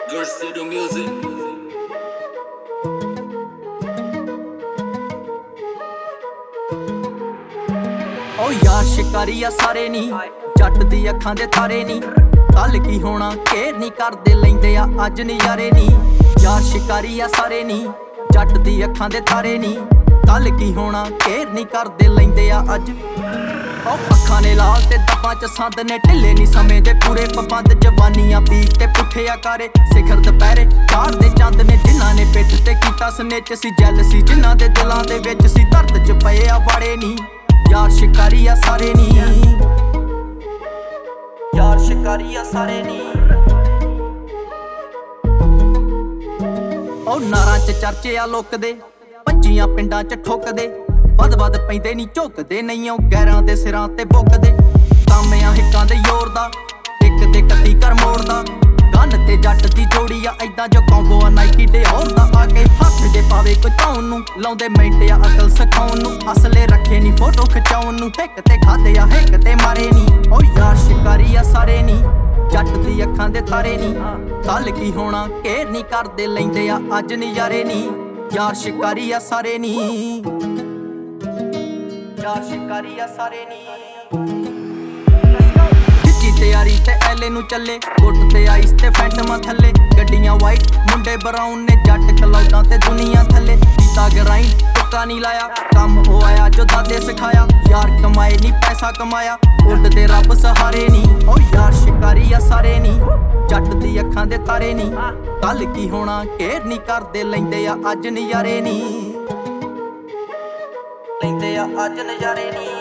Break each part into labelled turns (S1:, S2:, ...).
S1: Girls to the music.
S2: ਓ ਯਾਰ ਸ਼ਿਕਾਰੀ ਆ ਸਾਰੇ ਨੀ, ਜੱਟ ਦੀ ਅੱਖਾਂ ਦੇ ਤਾਰੇ ਨੀ। ਕੱਲ ਕੀ ਹੋਣਾ ਕੇਰ ਨੀ ਕਰਦੇ, ਲੈਂਦੇ ਆ ਅੱਜ ਨਜ਼ਾਰੇ ਨੀ। ਯਾਰ ਸ਼ਿਕਾਰੀ ਆ ਸਾਰੇ ਨੀ, ਜੱਟ ਦੀ ਅੱਖਾਂ ਦੇ ਤਾਰੇ ਨੀ। ਕੱਲ ਕੀ ਹੋਣਾ ਕੇਰ ਨੀ ਕਰਦੇ, ਲੈਂਦੇ ਆ ਅੱਜ। ਓ ਅੱਖਾਂ ਨੇ ਲਾਲ ਤੇ ਦੱਬਾਂ ਚ ਸੰਦ ਨੇ, ਢਿੱਲੇ ਨੀ ਸਮੇਂ ਦੇ ਪੂਰੇ ਪਾਬੰਦ। ਜਵਾਨੀਆਂ ਪੀਕ ਤੇ ਪੁੱਠੇ ਆਕਾਰੇ, ਸਿਖਰ ਦੁਪਹਿਰੇ ਚਾੜਦੇ ਚੰਦ ਨੇ। ਜਿਨ੍ਹਾਂ ਨੇ ਪਿੱਠ ਤੇ ਕੀਤਾ ਸਨੇਚ ਸੀ, ਜੈਲ ਸੀ ਜਿਨ੍ਹਾਂ ਦੇ ਦਿਲਾਂ ਦੇ ਵਿੱਚ ਸੀ। ਦਰਦ ਚ ਪਏ ਆ ਵਾੜੇ ਨੀ, ਯਾਰ ਸ਼ਿਕਾਰੀ ਆ ਸਾਰੇ ਨੀ। ਯਾਰ ਸ਼ਿਕਾਰੀ ਆ ਸਾਰੇ ਨੀ। ਓ ਨਾਰਾਂ ਚ ਚਰਚੇ ਆ ਲੋਕਦੇ, ਭੱਜੀਆਂ ਪਿੰਡਾਂ ਚ ਠੋਕਦੇ। ਵੱਧ ਪੈਂਦੇ ਨੀ ਝੁਕਦੇ, ਨਹੀਂ ਉਹ ਗੈਰਾਂ ਦੇ ਸਿਰਾਂ ਤੇ ਬੁੱਕਦੇ। ਕੰਮ ਆ ਹਿੱਕਾਂ ਦੇ ਜ਼ੋਰ ਦਾ, ਇੱਕ ਤੇ ਕੱਤੀ ਕਰ ਮੋੜਦਾ। ਗੰਨ ਤੇ ਜੱਟ ਦੀ ਜੋੜੀ ਆ ਏਦਾਂ ਜੋ ਕੰਬੋ ਆ ਨਾਈਕੀ ਡਿਓਰ ਦਾ। ਆ ਕੇ ਹੱਥ ਜੇ ਪਾਵੇ ਕੋਈ ਧੌਣ ਨੂੰ, ਲਾਉਂਦੇ ਮਿੰਟ ਆ ਅਕਲ ਸਿਖਾਉਣ ਨੂੰ। ਅਸਲੇ ਰੱਖੇ ਨੀ ਫੋਟੋ ਖਿਚਾਉਣ ਨੂੰ, ਹਿੱਕ ਤੇ ਖਾਦੇ ਆ ਹਿੱਕ ਤੇ ਮਾਰੇ ਨੀ। ਓ ਯਾਰ ਸ਼ਿਕਾਰੀ ਆ ਸਾਰੇ ਨੀ, ਜੱਟ ਦੀ ਅੱਖਾਂ ਦੇ ਤਾਰੇ ਨੀ। ਕੱਲ ਕੀ ਹੋਣਾ ਕੇਰ ਨੀ ਕਰਦੇ, ਲੈਂਦੇ ਆ ਅੱਜ ਨਜ਼ਾਰੇ ਨੀ। ਯਾਰ ਸ਼ਿਕਾਰੀ ਆ ਸਾਰੇ ਨੀ, ਯਾਰ ਸ਼ਿਕਾਰੀ ਆ ਸਾਰੇ ਨੀ। ਖਿੱਚੀ ਤਿਆਰੀ ਤੇ ਐਲੇ ਨੂੰ ਚੱਲੇ, ਗੁੱਟ ਤੇ ਆਈਸ ਤੇ ਫੈਂਟਮਾਂ ਥੱਲੇ। ਗੱਡੀਆਂ ਵਾਈਟ ਮੁੰਡੇ ਬਰਾਊਨ ਨੇ, ਜੱਟ ਕਲੌਡਾਂ ਤੇ ਦੁਨੀਆ ਥੱਲੇ। ਕੀਤਾ ਗਰਾਈਂਡ ਟੁੱਕਾ ਨੀ ਲਾਇਆ, ਕੰਮ ਉਹ ਆਇਆ ਜੋ ਦਾਦੇ ਸਿਖਾਇਆ। ਯਾਰ ਕਮਾਏ ਨੀ ਪੈਸਾ ਕਮਾਇਆ, ਉੱਡਦੇ ਰੱਬ ਸਹਾਰੇ ਨੀ। ਓ ਯਾਰ ਸ਼ਿਕਾਰੀ ਆ ਸਾਰੇ ਨੀ, ਜੱਟ ਦੀ ਅੱਖਾਂ ਦੇ ਤਾਰੇ ਨੀ। ਕੱਲ ਕੀ ਹੋਣਾ ਕੇਰ ਨੀ ਕਰਦੇ, ਲੈਂਦੇ ਆ ਅੱਜ ਨਜ਼ਾਰੇ ਨੀ। ਲੈਂਦੇ ਆ ਅੱਜ ਨਜ਼ਾਰੇ ਨੀ।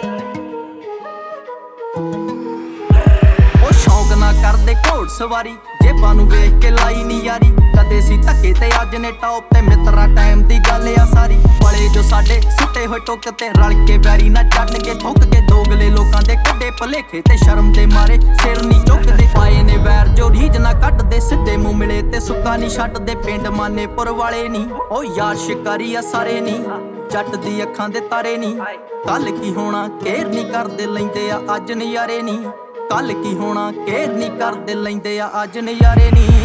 S2: ਉਹ ਸ਼ੌਂਕ ਨਾ ਕਰਦੇ ਘੋੜ ਸਵਾਰੀ, ਜੇਬਾਂ ਨੂੰ ਵੇਖ ਕੇ ਲਾਈ ਨੀ ਯਾਰੀ। ਕਦੇ ਸੀ ਧੱਕੇ ਤੇ ਅੱਜ ਨੇ ਟੌਪ ਤੇ, ਮਿੱਤਰਾਂ ਟਾਈਮ ਦੀ ਗੱਲ ਆ ਸਾਰੀ। ਬਲੇ ਜੋ ਸਾਡੇ ਸੁੱਟੇ ਹੋਏ ਟੁੱਕ ਤੇ, ਰਲ ਕੇ ਵੈਰੀ ਨਾ ਚੱਟ ਕੇ ਥੁੱਕ ਕੇ। ਦੋਗਲੇ ਲੋਕਾਂ ਦੇ ਕੱਢੇ ਭਲੇਖੇ ਤੇ, ਸ਼ਰਮ ਦੇ ਮਾਰੇ ਸਿਰ ਨੀ ਚੁੱਕਦੇ। ਪਾਏ ਨੇ ਵੈਰ ਜੋ ਰੀਝ ਨਾ ਕੱਢਦੇ, ਸਿੱਧੇ ਮੂੰਹ ਮਿਲੇ ਤੇ ਸੁੱਕਾ ਨੀ ਛੱਡਦੇ। ਪਿੰਡ ਮਾਨੇਪੁਰ ਵਾਲੇ ਨੀ, ਓ ਯਾਰ ਸ਼ਿਕਾਰੀ ਆ ਸਾਰੇ ਨੀ। ਜੱਟ ਦੀ ਅੱਖਾਂ ਦੇ ਤਾਰੇ ਨੀ। ਕੱਲ ਕੀ ਹੋਣਾ ਕੇਰ ਨੀ ਕਰਦੇ, ਲੈਂਦੇ ਆ ਅੱਜ ਨਜ਼ਾਰੇ ਨੀ। ਕੱਲ ਕੀ ਹੋਣਾ ਕੇਰ ਨੀ ਕਰਦੇ, ਲੈਂਦੇ ਆ ਅੱਜ ਨਜ਼ਾਰੇ ਨੀ।